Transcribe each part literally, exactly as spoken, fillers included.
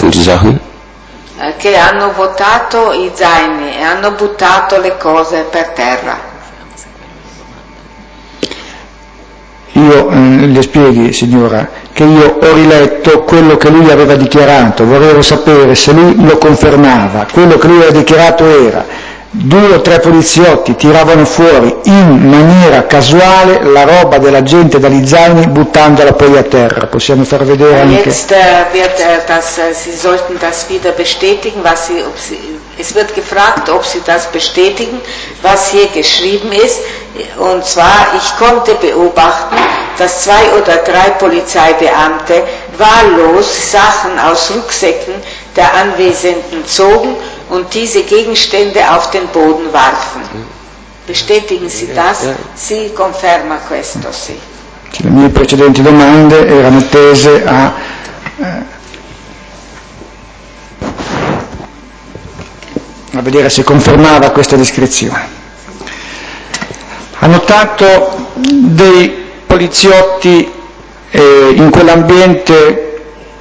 geworfen, die Sachen. Che hanno votato i zaini e hanno buttato le cose per terra. Io eh, le spieghi, signora, che io ho riletto quello che lui aveva dichiarato, volevo sapere se lui lo confermava. Quello che lui aveva dichiarato era: due o tre poliziotti tiravano fuori in maniera casuale la roba della gente dagli zaini buttandola poi a terra. Possiamo far vedere anche... Jetzt äh, wird äh, das, äh, Sie sollten das wieder bestätigen, was Sie, ob Sie, es wird gefragt, ob Sie das bestätigen, was hier geschrieben ist. Und zwar, ich konnte beobachten, dass zwei oder drei Polizeibeamte wahllos Sachen aus Rucksäcken der Anwesenden zogen und diese Gegenstände auf den Boden warfen. Bestätigen Sie das? Sì, conferma questo, sì. Le mie precedenti domande erano tese a, eh, a vedere se confermava questa descrizione. Ha notato dei poliziotti eh, in quell'ambiente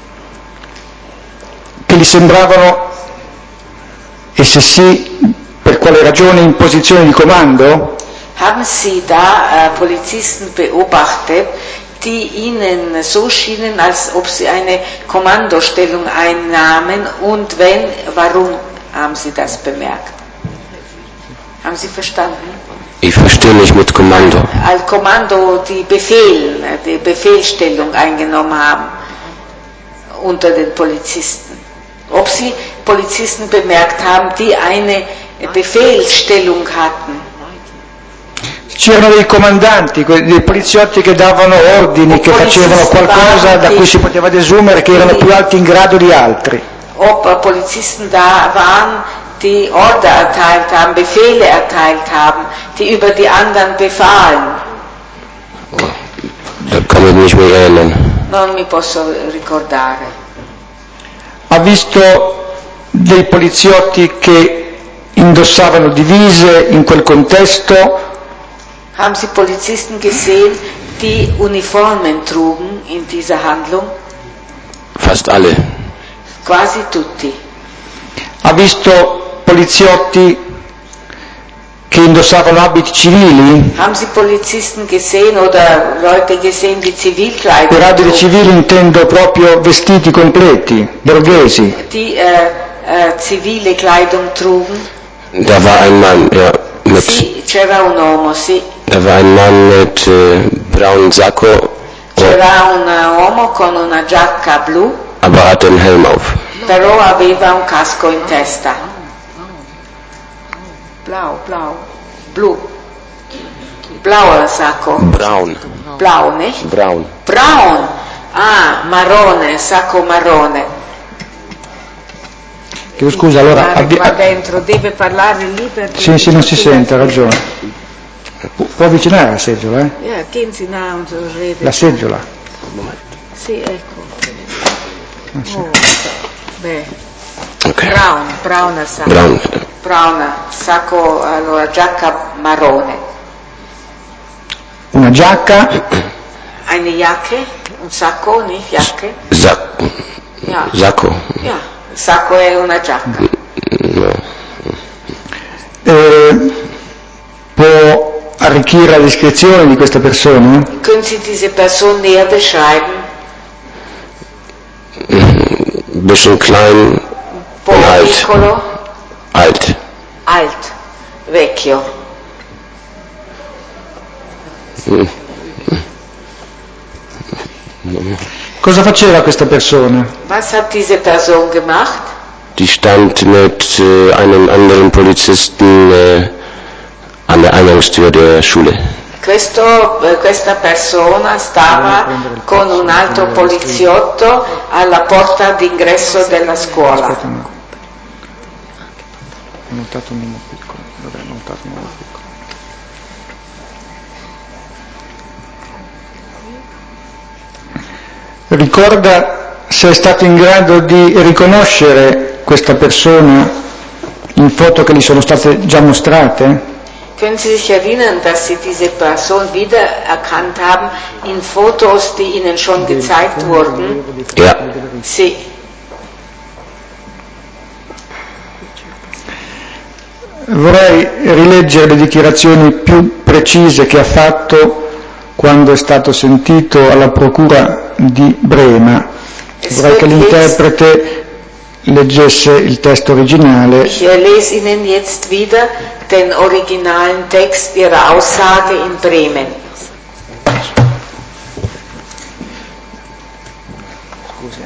che gli sembravano, e se sì, per quale ragione, in posizione di comando? Haben Sie da äh, Polizisten beobachtet, die Ihnen so schienen, als ob sie eine Kommandostellung einnahmen, und wenn, warum haben Sie das bemerkt? Haben Sie verstanden? Ich verstehe nicht mit Kommando. Al Kommando die Befehl, die Befehlsstellung eingenommen haben unter den Polizisten. Ob Sie Polizisten bemerkt haben, die eine Befehlsstellung hatten? C'erano dei comandanti, dei poliziotti che davano ordini, che facevano qualcosa da cui si poteva desumere che erano più alti in grado di altri. Ob Polizisten da waren, die Order erteilt haben, Befehle erteilt haben, die über die anderen befahlen. Da kann ich mich mehr erinnern. Non mi posso ricordare. Ha visto dei poliziotti che indossavano divise in quel contesto? Haben Sie Polizisten gesehen, die Uniformen trugen in dieser Handlung? Fast alle. Quasi tutti. Ha visto poliziotti che indossavano abiti civili? Haben Sie Polizisten gesehen oder Leute gesehen, die Zivilkleidung Per abiti trugen? civili intendo proprio vestiti completi, borghesi. Die äh, äh, zivile Kleidung trugen? Da war ein Mann, ja, mit... Sì, c'era un uomo, sì. Da war ein Mann mit äh, braunem Sakko. C'era un uomo con una giacca blu, aber hatte einen Helm auf. però aveva un casco in testa. Blau, blau, blu. Blauer sacco. Braun. Blau, nicht? Braun. Braun. Ah, marrone, sacco marrone. Che, scusa, allora... Abbi- qua dentro, deve parlare lì perché... Sì, sì, non si sente, ha ragione. Pu- può avvicinare la seggiola, eh? Ja, gehen Sie nah und so reden. La seggiola. Sì, ecco. Ah, sì. Oh, beh. Okay. Brown, browner sacco. Braun. Browner sacco, allora giacca marrone. Una giacca? Eine Jacke, un sacco, nicht Jacke? Sack. Ja. Sacco. Ja, il sacco è una giacca. No. Eh, può arricchire la descrizione di questa persona? Können Sie diese Person näher beschreiben? Ein bisschen klein Un po' und alt. piccolo? Alt. Alt, vecchio. Hm. Cosa faceva questa persona? Was hat diese Person gemacht? Die stand mit äh, einem anderen Polizisten äh, an der Eingangstür der Schule. Questo, eh, questa persona stava con un altro poliziotto alla porta d'ingresso della scuola. Aspetta, no. Ho notato un uomo piccolo. Vabbè, ho notato un uomo piccolo. Ricorda se è stato in grado di riconoscere questa persona in foto che gli sono state già mostrate? Können Sie sich erinnern, dass Sie diese Person wiedererkannt haben in Fotos, die Ihnen schon gezeigt wurden? Ja. Sì. Vorrei rileggere le dichiarazioni più precise che ha fatto quando è stato sentito alla procura di Brema. Vorrei che l'interprete leggesse il testo originale. Ich lese Ihnen jetzt wieder den originalen Text Ihrer Aussage in Bremen. Scusi.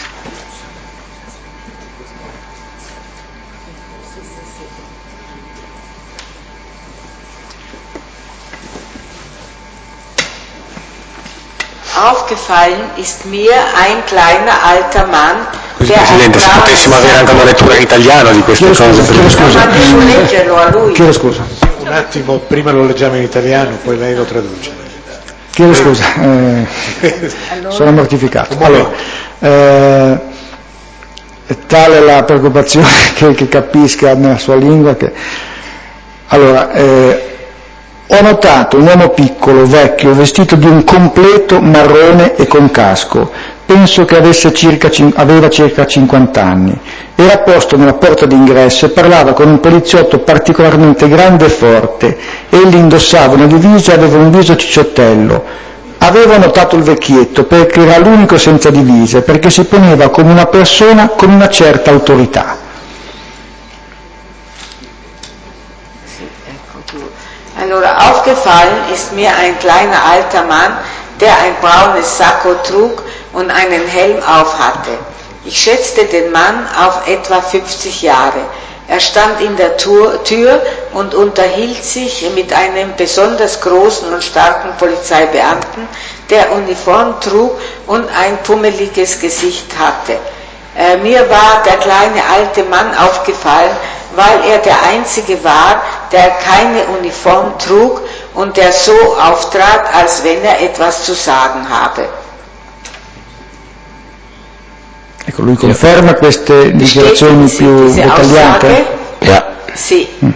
Aufgefallen ist mir ein kleiner alter Mann, Scusi Presidente, se potessimo avere anche una lettura in italiano di queste Chiedo cose. scusa, chiedo scusa. Ma devo leggerlo a lui. Chiedo scusa. Un attimo, prima lo leggiamo in italiano, poi lei lo traduce. Chiedo scusa, eh, sono mortificato. Allora, eh, è tale la preoccupazione che, che capisca nella sua lingua che... Allora, eh, ho notato un uomo piccolo, vecchio, vestito di un completo marrone e con casco. Penso che avesse circa, aveva circa cinquanta anni. Era posto nella porta d'ingresso e parlava con un poliziotto particolarmente grande e forte. Egli indossava una divisa e aveva un viso cicciottello. Avevo notato il vecchietto perché era l'unico senza divisa, perché si poneva come una persona con una certa autorità. Allora, aufgefallen ist mir ein kleiner alter Mann, der ein braunes Sakko trug und einen Helm aufhatte. Ich schätzte den Mann auf etwa fünfzig Jahre. Er stand in der Tür und unterhielt sich mit einem besonders großen und starken Polizeibeamten, der Uniform trug und ein pummeliges Gesicht hatte. Äh, mir war der kleine alte Mann aufgefallen, weil er der Einzige war, der keine Uniform trug und der so auftrat, als wenn er etwas zu sagen habe. Ecco, lui conferma queste dichiarazioni più dettagliate? Ja. Sì. Mm.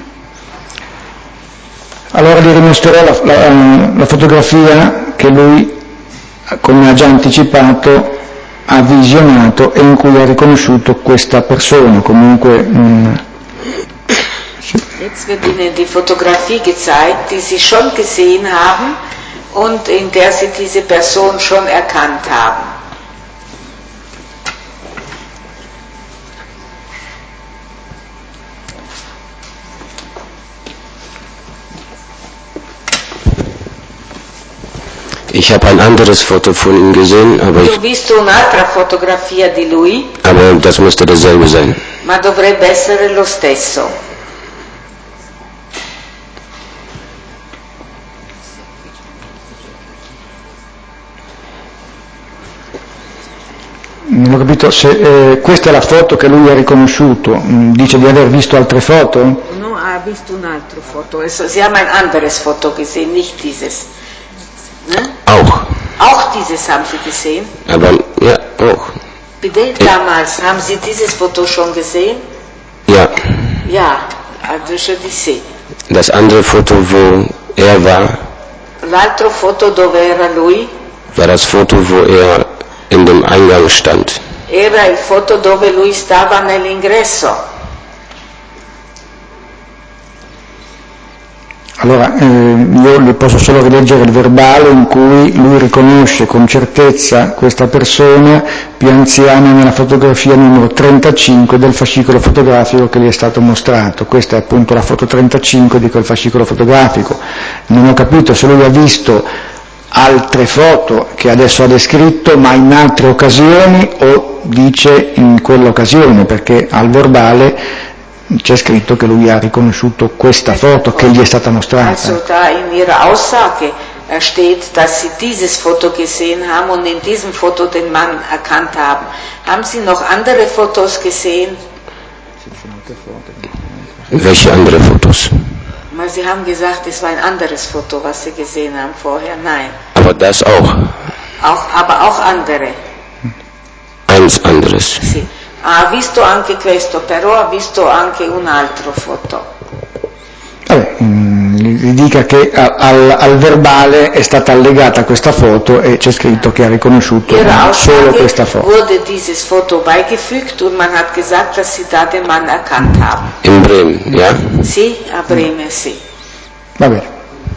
Allora gli dimostrerò la, la, la fotografia che lui, come ha già anticipato, ha visionato e in cui ha riconosciuto questa persona, comunque... Mm, Jetzt wird Ihnen die Fotografie gezeigt, die Sie schon gesehen haben und in der Sie diese Person schon erkannt haben. Ich habe ein anderes Foto von ihm gesehen, aber Tu ich, ho visto un'altra fotografia di lui, aber das müsste dasselbe sein. ma dovrebbe essere lo stesso. Non ho capito se eh, questa è la foto che lui ha riconosciuto, mm, dice di aver visto altre foto? No, ha visto un'altra foto. Also, Sie haben ein anderes Foto gesehen, nicht dieses. Ne? Auch. Auch dieses haben Sie gesehen? Aber, ja, auch. Bitte, damals, haben Sie dieses Foto schon gesehen? Ja. Ja, also je disais. Das andere Foto, wo er war, L'altro foto dove era lui? war das Foto, wo er in dem Eingang stand. Era il foto dove lui stava nell'ingresso. Allora, eh, io le posso solo rileggere il verbale in cui lui riconosce con certezza questa persona più anziana nella fotografia numero trentacinque del fascicolo fotografico che gli è stato mostrato. Questa è appunto la foto trentacinque di quel fascicolo fotografico. Non ho capito se lui ha visto altre foto che adesso ha descritto, ma in altre occasioni, o dice in quell'occasione, perché al verbale c'è scritto che lui ha riconosciuto questa foto che gli è stata mostrata. Also da in Ihrer Aussage steht, dass Sie dieses Foto gesehen haben und in diesem Foto den Mann erkannt haben. Haben Sie noch andere Fotos gesehen? Welche andere Fotos? Weil Sie haben gesagt, es war ein anderes Foto, was Sie gesehen haben vorher. Nein. Aber das auch. Auch, aber auch andere. Eins anderes. Sì. Ha visto anche questo, però ha visto anche un altro foto. Vabbè, gli dica che al, al verbale è stata allegata questa foto e c'è scritto che ha riconosciuto Ihrer solo questa Aussage foto. wurde dieses Foto beigefügt und man hat gesagt, dass sie da den Mann erkannt haben. In Bremen, ja? Sì, a Bremen, sì. Va bene.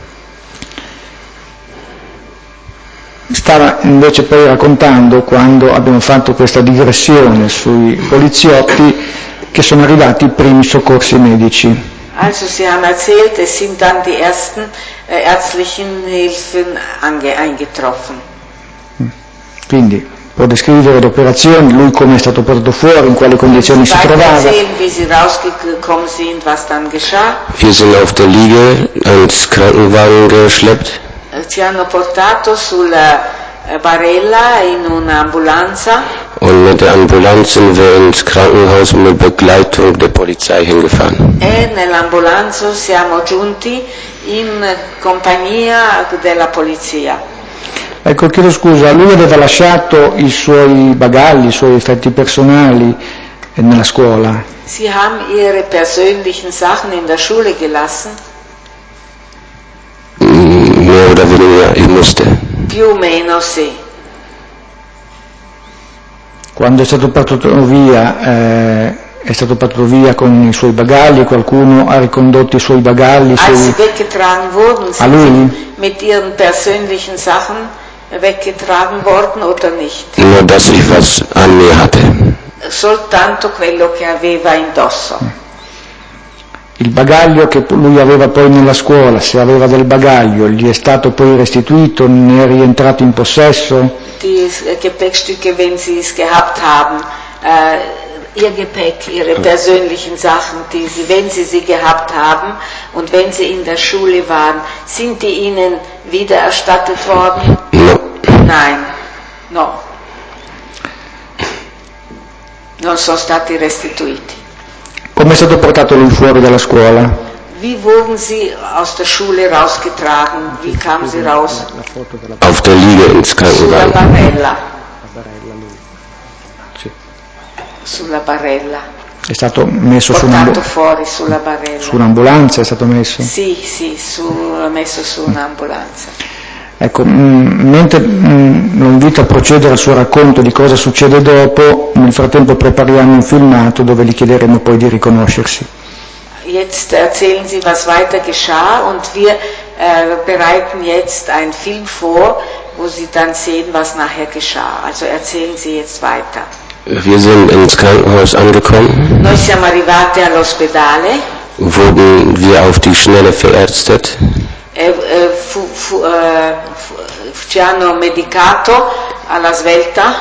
Stava invece poi raccontando, quando abbiamo fatto questa digressione sui poliziotti, che sono arrivati i primi soccorsi medici. Also Sie haben erzählt, es sind dann die ersten äh, ärztlichen Hilfen ange- eingetroffen. Quindi può descrivere le operazioni, lui come è stato portato fuori, in quali condizioni si Weiter trovava. erzählen, wie Sie rausgekommen sind, was dann geschah. Wir sind auf der Liege ins Krankenwagen geschleppt. Ci hanno portato sulla barella in un'ambulanza Und mit der Ambulanz sind wir ins Krankenhaus mit Begleitung der Polizei hingefahren. e nell'ambulanza siamo giunti in compagnia della polizia. Ecco, chiedo scusa, lui aveva lasciato i suoi bagagli, i suoi effetti personali nella scuola? Sie haben Ihre persönlichen Sachen in der Schule gelassen? Mehr oder weniger, ich musste. Più o meno sì. Quando è stato portato via, eh, è stato portato via con i suoi bagagli, qualcuno ha ricondotto i suoi bagagli? I Als suoi... sie weggetragen wurden, A sind lui? sie mit ihren persönlichen Sachen weggetragen worden oder nicht? Nur, dass ich was an mir hatte. Soltanto quello che aveva indosso. Il bagaglio che lui aveva poi nella scuola, se aveva del bagaglio, gli è stato poi restituito, ne è rientrato in possesso? Die Gepäckstücke, wenn sie es gehabt haben, äh, ihr Gepäck, ihre persönlichen Sachen, die sie, wenn sie sie gehabt haben und wenn sie in der Schule waren, sind die ihnen wiedererstattet worden? No. Nein, no. Non sono stati restituiti. Come è stato portato lui fuori dalla scuola? Wie wurden sie aus der Schule rausgetragen? Wie kamen sie raus? Auf der Liege ins Sulla Krankenwagen. barella. Sulla barella. È stato messo su, Portato un'ambu- fuori sulla barella. su un'ambulanza, è stato messo? Sì, sì, su, messo su un'ambulanza. Ecco, mh, mentre mh, lo invito a procedere al suo racconto di cosa succede dopo, nel frattempo prepariamo un filmato dove gli chiederemo poi di riconoscersi. Jetzt erzählen Sie, was weiter geschah und wir äh, bereiten jetzt einen Film vor, wo Sie dann sehen, was nachher geschah. Also erzählen Sie jetzt weiter. Wir sind ins Krankenhaus angekommen, Noi siamo arrivati all'ospedale, wurden wir auf die Schnelle verärztet. e, e, fu, fu, eh, fu, ci hanno medicato alla svelta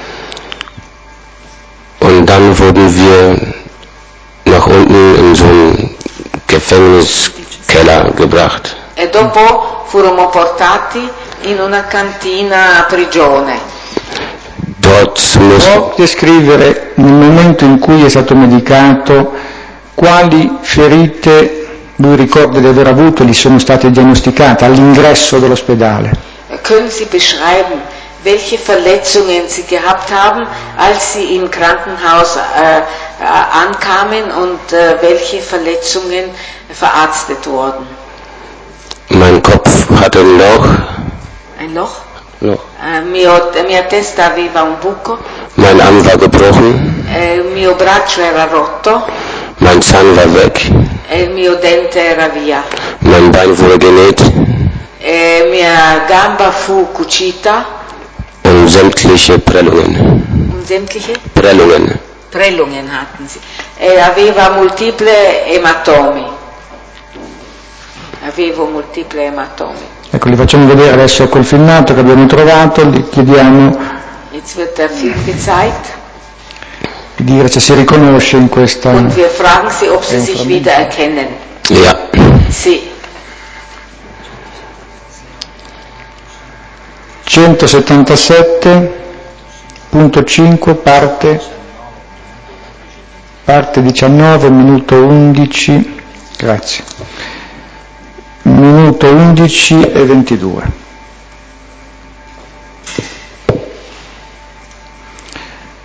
Und dann wurden wir nach unten in so einen Gefängniskeller gebracht. e dopo furono portati in una cantina a prigione. Dort mussten Può descrivere, nel momento in cui è stato medicato, quali ferite lui ricorda di aver avuto e gli sono state diagnosticate all'ingresso dell'ospedale? Können Sie beschreiben, welche Verletzungen Sie gehabt haben, als Sie im Krankenhaus äh, äh, ankamen und äh, welche Verletzungen verarztet wurden? Mein Kopf hatte ein Loch. Ein Loch? Loch. Eh, mio, mia testa aveva un buco, Mein Arm war gebrochen. eh, il mio braccio era rotto Mein Zahn war weg. e il mio dente era via. Mein Bein wurde genäht. E mia gamba fu cucita, Und sämtliche Prellungen. und sämtliche Prellungen. Prellungen hatten sie. E aveva multiple ematomi. Avevo multiple ematomi. Ecco, gli facciamo vedere adesso quel filmato che abbiamo trovato, gli chiediamo Jetzt wird der Film gezeigt di dire se si riconosce in questa... und wir fragen sie, ob sie È un sich frammento. wiedererkennen. Ja. Sì. centosettantasette punto cinque parte, parte diciannove, minuto undici, grazie, minuto undici e ventidue.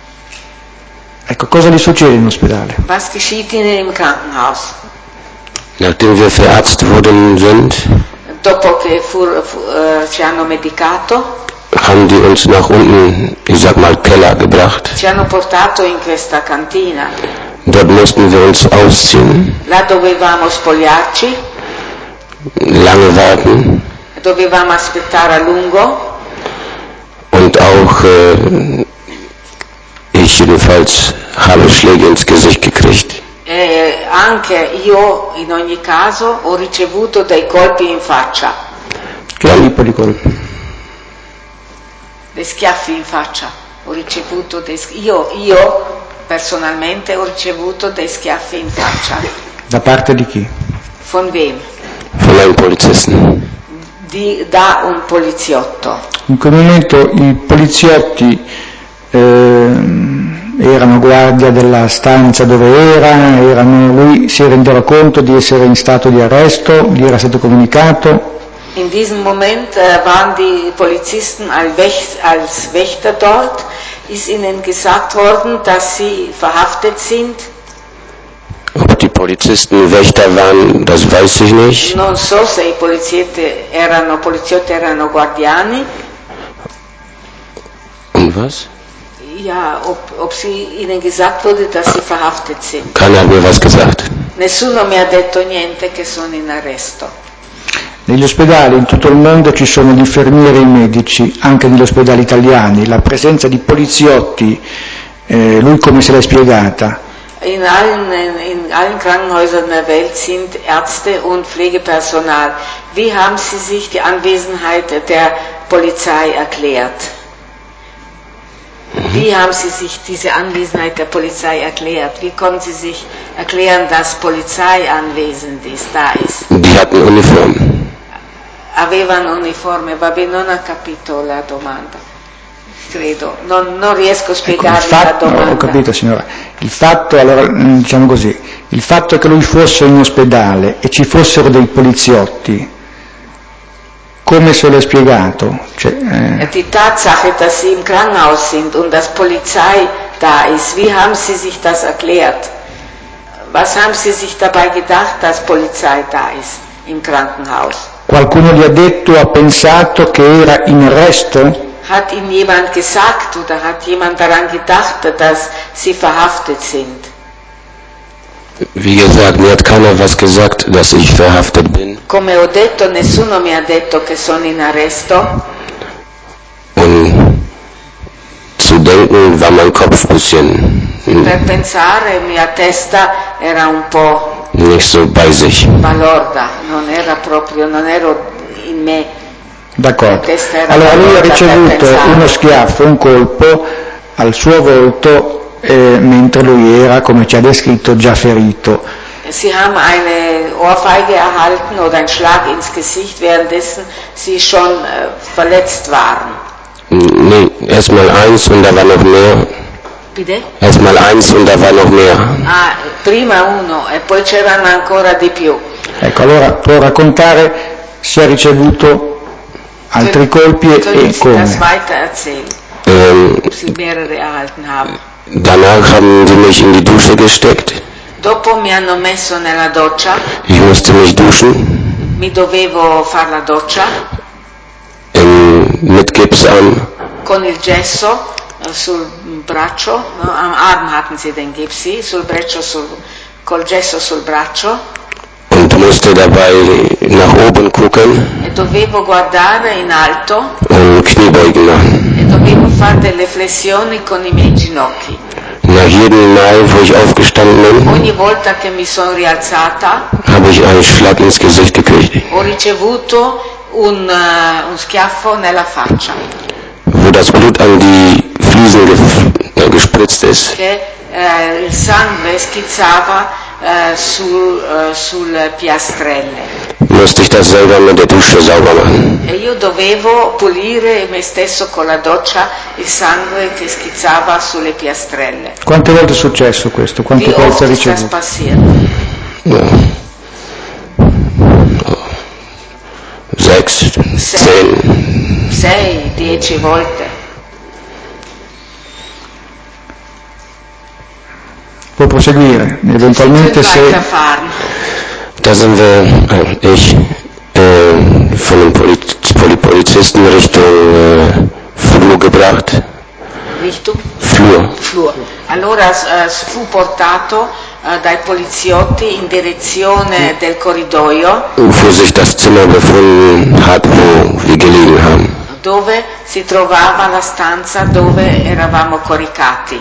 Ecco, cosa gli succede in ospedale? Was geschieht Ihnen im Krankenhaus? Nachdem wir verärzt worden sind, dopo che fu, fu, uh, ci hanno medicato, haben die uns nach unten, ich sag mal, Keller gebracht. ci hanno portato in questa cantina. Dort mussten wir uns ausziehen, Là dovevamo spogliarci, lange warten dovevamo aspettare a lungo und auch äh, ich jedenfalls habe Schläge ins Gesicht gekriegt. e anche io in ogni caso ho ricevuto dei colpi in faccia, Che tipo di colpi? dei schiaffi in faccia. Ho ricevuto dei, io, io personalmente ho ricevuto dei schiaffi in faccia. Da parte di chi? Von wem? Von einem Polizisten. Di, da un poliziotto. In quel momento i poliziotti eh, erano guardia della stanza dove era, erano, lui si rendeva conto di essere in stato di arresto, gli era stato comunicato. In diesem Moment äh, waren die Polizisten als Wächter, als Wächter dort. Ist ihnen gesagt worden, dass sie verhaftet sind? Ob die Polizisten Wächter waren, das weiß ich nicht. Non so se i poliziotti erano, poliziotti erano guardiani. Und was? Ja, ob, ob sie ihnen gesagt wurde, dass sie verhaftet sind. Keiner hat mir was gesagt. Nessuno mi ha detto niente che sono in arresto. Negli ospedali in tutto il mondo ci sono gli infermieri e i medici, anche negli ospedali italiani. La presenza di poliziotti, eh, lui come se l'è spiegata? In allen, in allen Krankenhäusern der Welt sind Ärzte und Pflegepersonal. Wie haben Sie sich die Anwesenheit der Polizei erklärt? Wie haben Sie sich diese Anwesenheit der Polizei erklärt? Wie konnten Sie sich erklären, dass Polizei anwesend ist, da ist? Die hatten Uniform. Avevano uniforme, vabbè, non ha capito la domanda, credo, non, non riesco a spiegarvi ecco, fatto, la domanda. Ho capito signora, il fatto, allora diciamo così, il fatto che lui fosse in ospedale e ci fossero dei poliziotti, come se l'è spiegato? Cioè, eh... Die Tatsache, dass Sie im Krankenhaus sind und dass Polizei da ist, wie haben Sie sich das erklärt? Was haben Sie sich dabei gedacht, dass Polizei da ist im Krankenhaus? Qualcuno gli ha detto, ha pensato che era in arresto? Hat Ihnen jemand gesagt oder hat jemand daran gedacht, dass Sie verhaftet sind? Wie gesagt, mir hat keiner was gesagt, dass ich verhaftet bin. Come ho detto, nessuno mi ha detto che sono in arresto. Und zu denken war mein Kopf ein bisschen Per pensare, mia testa era un po' nicht so bei sich. balorda, non era proprio, non ero in me. D'accordo. Allora lui ha ricevuto uno schiaffo, un colpo al suo volto eh, mentre lui era, come ci ha descritto, già ferito. Sie haben eine Ohrfeige erhalten oder einen Schlag ins Gesicht, währenddessen Sie schon äh, verletzt waren. Nee, erstmal eins und da war noch mehr. Bitte? Erstmal eins und da war noch mehr. Ah, prima uno e poi c'erano ancora di più. Ecco, allora può raccontare se ha ricevuto altri colpi e, Können e Sie come? das weiter erzählen, Ähm, ob Sie mehrere erhalten haben? danach haben sie mich in die Dusche gesteckt. Dopo mi hanno messo nella doccia, Ich musste mich duschen. mi dovevo fare la doccia Ähm, mit Gipsarm. con il gesso eh, sul braccio, no? Am Arm hatten sie den Gips, sì, sul braccio, sul, col gesso sul braccio. Und musste dabei nach oben gucken E dovevo guardare in alto und Kniebeugen machen. e dovevo fare delle flessioni con i miei ginocchi. Nach jedem Mal, wo ich aufgestanden bin, Ogni volta che mi sono rialzata habe ich einen Schlag ins Gesicht gekriegt, ho ricevuto un, uh, un schiaffo nella faccia, wo das Blut an die Fliesen ge- äh, gespritzt ist. che eh, il sangue schizzava eh, sul, eh, sulle piastrelle. Musste ich das selber mit der Dusche sauber machen. E io dovevo pulire me stesso con la doccia il sangue che schizzava sulle piastrelle. Quante volte è successo questo? Quante Wie colpi oft ha ist das ricevuto? passiert? Ja. Sechs, Sei, zehn. sei, dieci volte. Può proseguire, eventualmente Sie können se... weiterfahren. Da sind wir, äh, ich, äh, von den Poliz Polizisten Richtung äh, Flur gebracht. Richtung? Flur. Flur. Allora uh, fu portato uh, dai poliziotti in direzione del corridoio, wo sich das Zimmer befunden hat, wo wir gelegen haben. Dove si trovava la stanza dove eravamo coricati.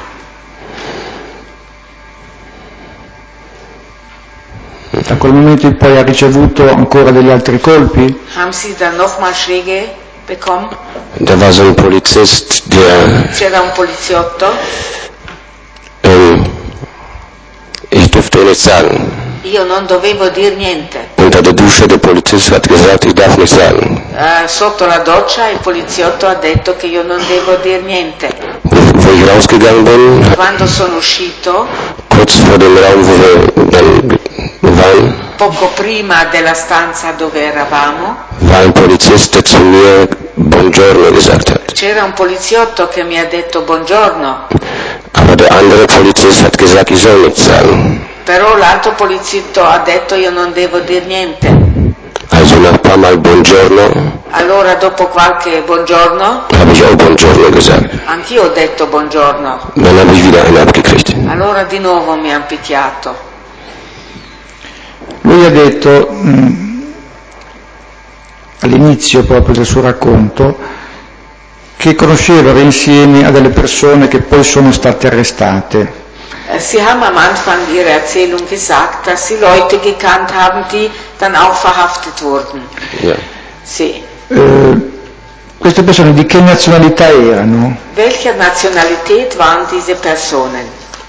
Da quel momento in poi ha ricevuto ancora degli altri colpi? Haben Sie dann nochmal Schläge bekommen? Da war so ein Polizist, der... C'era un poliziotto? Ähm, ich durfte nicht sagen. Io non dovevo dir niente. Unter der Dusche der Polizist hat gesagt, ich darf nicht sagen. Uh, sotto la doccia il poliziotto ha detto che io non devo dir niente. Wo ich rausgegangen bin, quando sono uscito, kurz vor dem Raum, wo wir dann waren, poco prima della stanza dove eravamo, war ein Polizist, der zu mir Buongiorno gesagt hat. C'era un poliziotto che mi ha detto buongiorno. Aber der andere Polizist hat gesagt, ich soll nichts sagen. Però l'altro poliziotto ha detto io non devo dir niente. Also nach ein paar Mal Buongiorno, allora dopo qualche buongiorno, habe ich auch Buongiorno gesagt. Anch'io ho detto buongiorno. Dann habe ich wieder einen abgekriegt. Allora di nuovo mi hanno picchiato. Lui ha detto mh, all'inizio proprio del suo racconto che conosceva insieme a delle persone che poi sono state arrestate. Sie haben am Anfang Ihrer Erzählung gesagt, dass Sie Leute gekannt haben, die dann auch verhaftet wurden. Ja. Sì. Eh, queste persone di che nazionalità erano? Welche Nationalität waren diese Personen?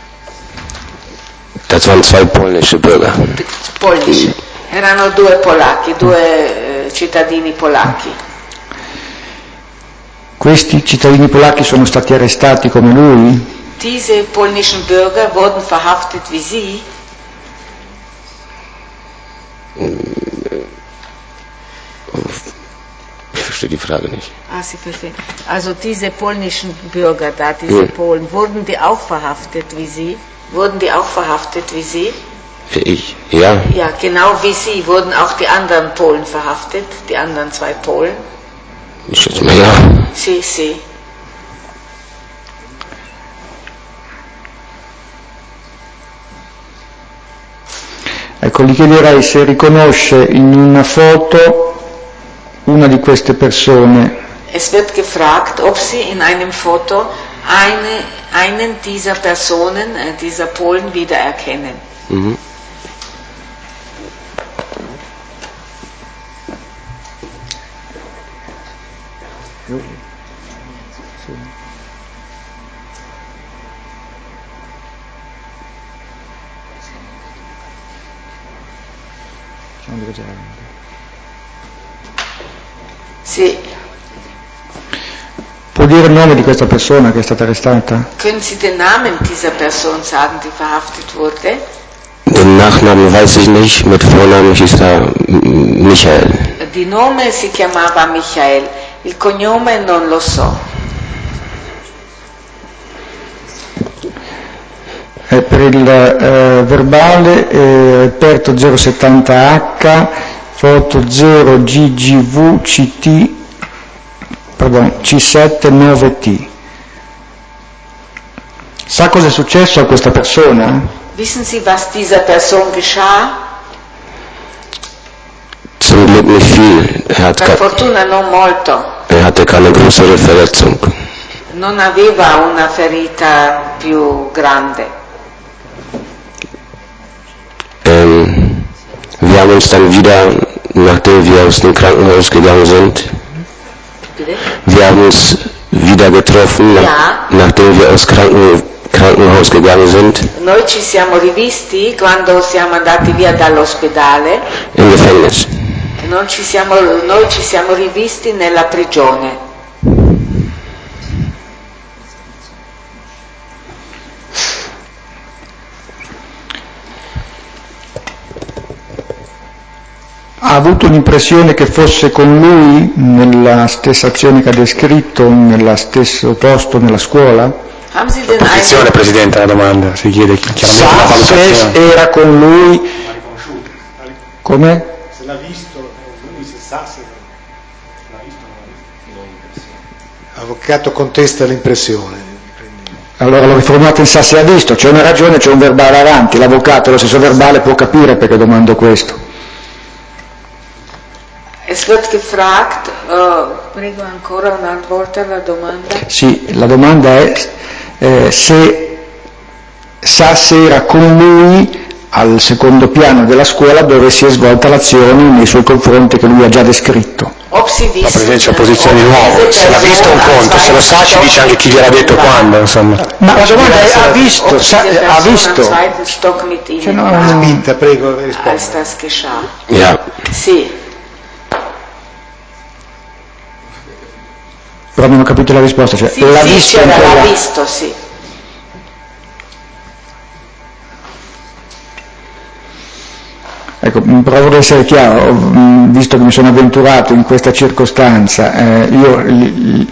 Das waren zwei polnische Bürger. Polnische. Erano due polacchi, due eh, cittadini polacchi. Questi cittadini polacchi sono stati arrestati come lui? Diese polnischen Bürger wurden verhaftet wie Sie? Ich verstehe die Frage nicht. Ah, Sie verstehen. Also diese polnischen Bürger da, diese hm. Polen, wurden die auch verhaftet wie Sie? Wurden die auch verhaftet wie Sie? Ich, ja. Ja, genau wie Sie wurden auch die anderen Polen verhaftet, die anderen zwei Polen? Ich schätze mal ja. Sì, sì. Ecco, gli chiederei se riconosce in una foto una di queste persone. Es wird gefragt, ob Sie in einem Foto eine, einen dieser Personen, äh, dieser Polen wiedererkennen. Mhm. Sì. Può dire il nome di questa persona che è stata arrestata? Können Sie den Namen dieser Person sagen, die verhaftet wurde? Den Nachnamen weiß ich nicht, mit Vornamen hieß er Michael. Di nome si chiamava Michael, il cognome non lo so. Eh, per il eh, verbale eh, reperto zero settanta H, foto zero G G V C T, pardon, C sette nove T. Sa cosa è successo a questa persona? Wissen Sie, was dieser Person geschah? Zum Glück nicht viel. Er hat Per fortuna non molto. Er hatte keine größere Verletzung. Non aveva una ferita più grande. Ähm, wir haben uns dann wieder, nachdem wir aus dem Krankenhaus gegangen sind, Bitte? wir haben uns wieder getroffen, Ja. nachdem wir aus Kranken, Krankenhaus gegangen sind. Noi ci siamo rivisti quando siamo andati via dall'ospedale. Im Gefängnis. Non ci siamo, noi ci siamo rivisti nella prigione. Ha avuto l'impressione che fosse con lui nella stessa azione che ha descritto, nello stesso posto nella scuola? Haben Sie den Posizione, Eindruck, Presidente, la domanda, si chiede chiaramente la Sa se valutazione. era con lui Come? Se l'ha visto, lui se sa se l'ha visto o non l'ha visto. L'avvocato contesta l'impressione. Allora l'ho riformato in sa se ha visto, c'è una ragione, c'è un verbale avanti, l'avvocato lo stesso verbale può capire perché domando questo. Es wird gefragt, uh, prego ancora una volta la domanda. Sì, la domanda è eh, se sa se era con lui al secondo piano della scuola dove si è svolta l'azione nei suoi confronti che lui ha già descritto. La presenza a posizione di nuovo, se l'ha visto un conto, se lo sa ci dice anche chi gliel'ha detto quando, insomma. Ma la domanda è ha visto, sa, ha visto. Cioè, no, no. Spinta, prego, rispondi. Als das geschah. Ja. Sì. Però non ho capito la risposta, cioè Sì, l'ha sì, visto, c'era, quella... l'ha visto, sì. Ecco, provo ad essere chiaro, visto che mi sono avventurato in questa circostanza, eh, io, l,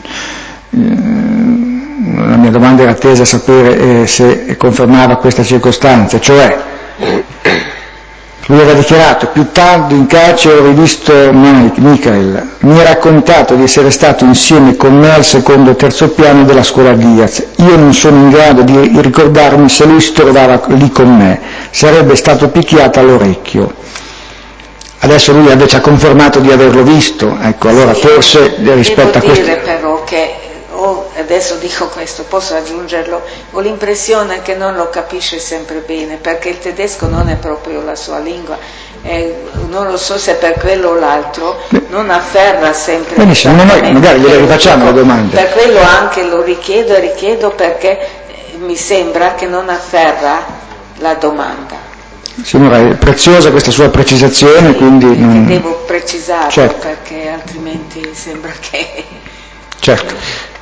l, la mia domanda era tesa a sapere eh, se confermava questa circostanza, cioè lui aveva dichiarato più tardi in carcere ho rivisto Mike, Michael, mi ha raccontato di essere stato insieme con me al secondo e terzo piano della scuola Diaz, io non sono in grado di ricordarmi se lui si trovava lì con me, sarebbe stato picchiato all'orecchio. Adesso lui invece ha confermato di averlo visto, ecco, allora sì, forse rispetto a questo... Devo dire però che, oh, adesso dico questo, posso aggiungerlo, ho l'impressione che non lo capisce sempre bene, perché il tedesco non è proprio la sua lingua, eh, non lo so se per quello o l'altro, non afferra sempre... Benissimo, noi magari gliele rifacciamo le domande. Per quello anche lo richiedo e richiedo perché mi sembra che non afferra la domanda. Signora, è preziosa questa sua precisazione, sì, quindi non... devo precisarlo, certo. Perché altrimenti sembra che... Certo.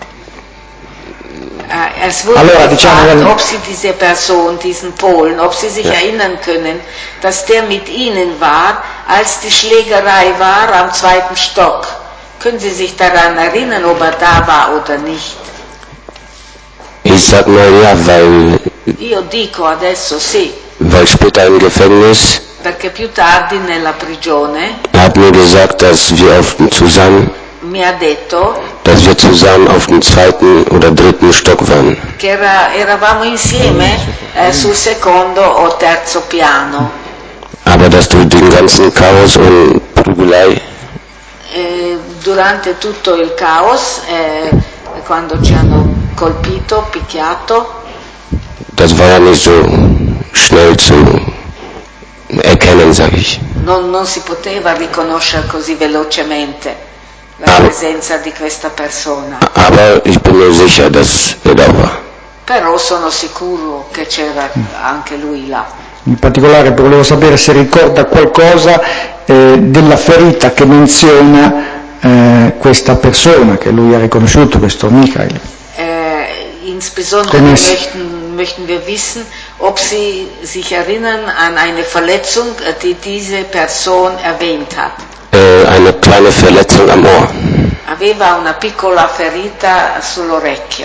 Uh, es wurde allora, gefragt, diciamo... ob Sie diese Person, diesen Polen, ob Sie sich ja. erinnern können, dass der mit Ihnen war, als die Schlägerei war am zweiten Stock. Können Sie sich daran erinnern, ob er da war oder nicht? Ich sag mal ja, weil... Io dico adesso sì. Weil später im Gefängnis perché più tardi nella prigione hat mir gesagt, dass wir auf zusammen mi ha detto dass wir zusammen auf dem zweiten oder dritten Stock waren. che era, eravamo insieme eh, sul secondo o terzo piano. Aber dass durch den ganzen Chaos und Prügelei eh, durante tutto il caos eh, quando ci hanno colpito, picchiato, das war ja nicht so schnell zu erkennen, sag ich. Non, non si poteva riconoscere così velocemente la aber, presenza di questa persona. Aber ich bin mir sicher, dass er da war. Però sono sicuro che c'era anche lui là. In particolare volevo sapere se ricorda qualcosa eh, della ferita che menziona eh, questa persona che lui ha riconosciuto, questo Michael. Äh, insbesondere möchten, möchten wir wissen, ob Sie sich erinnern an eine Verletzung, die diese Person erwähnt hat. Äh, eine kleine Verletzung am Ohr. Aveva una piccola ferita sull'orecchio.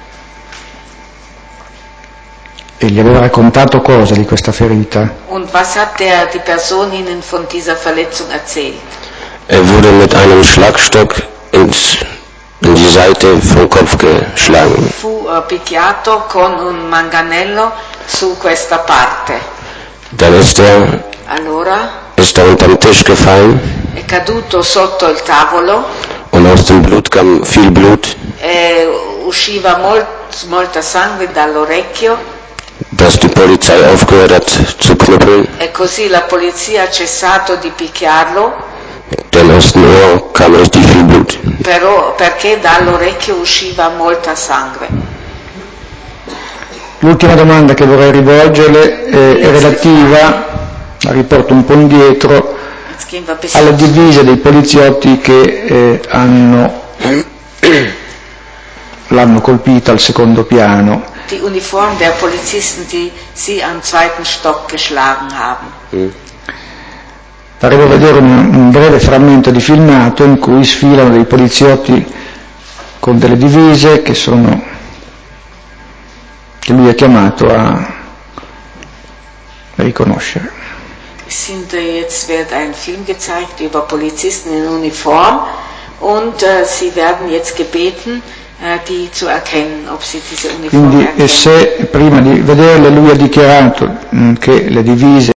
E gli aveva raccontato cosa di questa ferita? Und was hat der, die Person Ihnen von dieser Verletzung erzählt? Er wurde mit einem Schlagstock ins, in die Seite vom Kopf geschlagen. Fu uh, picchiato con un manganello su questa parte. Dann ist er, allora, ist er unterm Tisch gefallen. È caduto sotto il tavolo. Und aus dem Blut kam viel Blut. E usciva molt, molta sangue dall'orecchio. Dass die Polizei aufgehört hat zu knüppeln. E così la polizia ha cessato di picchiarlo. Denn aus dem Ohr kam richtig viel Blut. Però perché dall'orecchio usciva molta sangue. L'ultima domanda che vorrei rivolgerle è, è relativa, la riporto un po' indietro, alle divise dei poliziotti che eh, hanno l'hanno colpita al secondo piano. Die Uniform der Polizisten, die sie am zweiten Stock geschlagen haben. Mm. Faremo vedere un, un breve frammento di filmato in cui sfilano dei poliziotti con delle divise che sono che lui è chiamato a riconoscere. sind jetzt wird ein Film gezeigt über Polizisten in Uniform und äh, sie werden jetzt gebeten, äh, die zu erkennen, ob sie diese Uniform Quindi, erkennen. e se prima di vederle lui ha dichiarato mh, che le divise